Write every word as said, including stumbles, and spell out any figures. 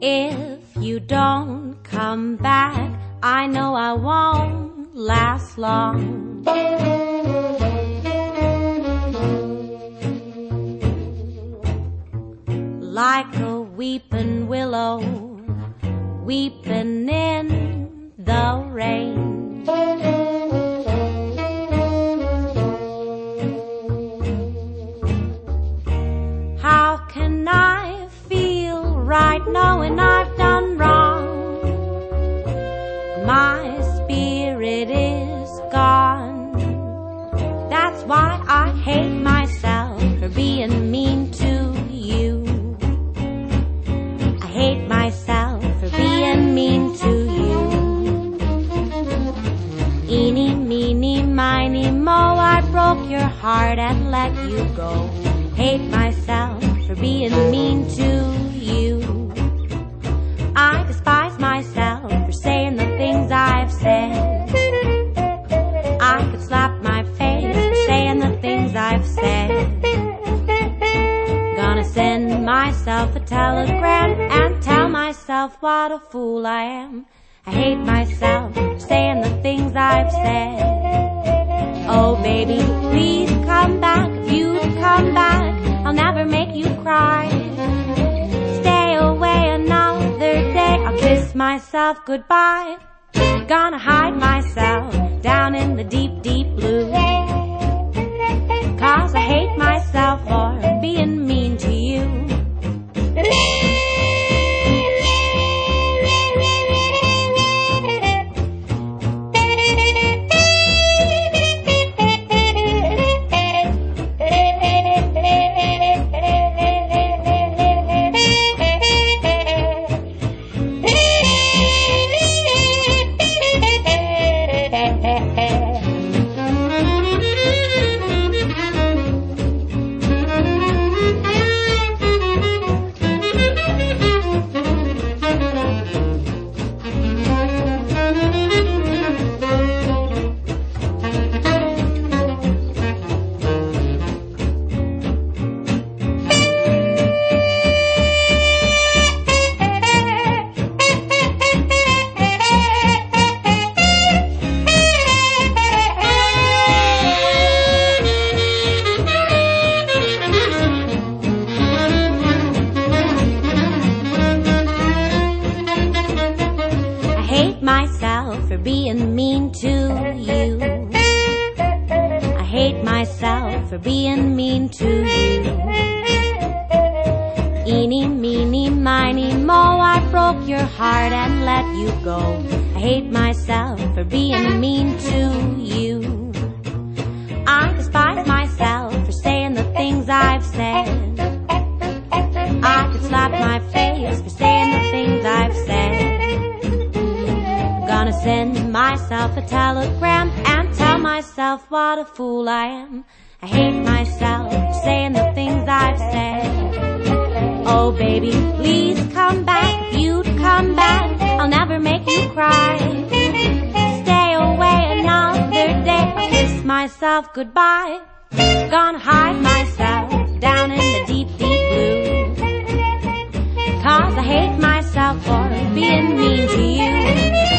If you don't come back, I know I won't last long. Like a weeping willow, weeping in the rain. How can I feel right knowing I've done wrong? My spirit is gone. That's why I hate myself for being mean to you. I hate myself for being mean to you. Eeny, meeny, miny, moe, I broke your heart and let you go. Hate myself for being mean to you. I despise myself for saying the things I've said. I could slap my face for saying the things I've said. Gonna send myself a telegram and tell myself what a fool I am. I hate myself for saying the things I've said. Oh baby, please come back. If you come back, I'll never make you cry. Stay away another day, I'll kiss myself goodbye. Gonna hide myself down in the deep, deep blue. Cause I hate myself for being mean to you. Myself for being mean to you. I hate myself for being mean to you. Eeny, meeny, miny, moe, I broke your heart and let you go. I hate myself for being mean to you. I despise myself for saying the things I've said. I could slap my face for saying the things I've said. Gonna send myself a telegram and tell myself what a fool I am. I hate myself for saying the things I've said. Oh baby, please come back. If you'd come back, I'll never make you cry. Stay away another day, I'll kiss myself goodbye. Gonna hide myself down in the deep, deep blue. Cause I hate myself for being mean to you.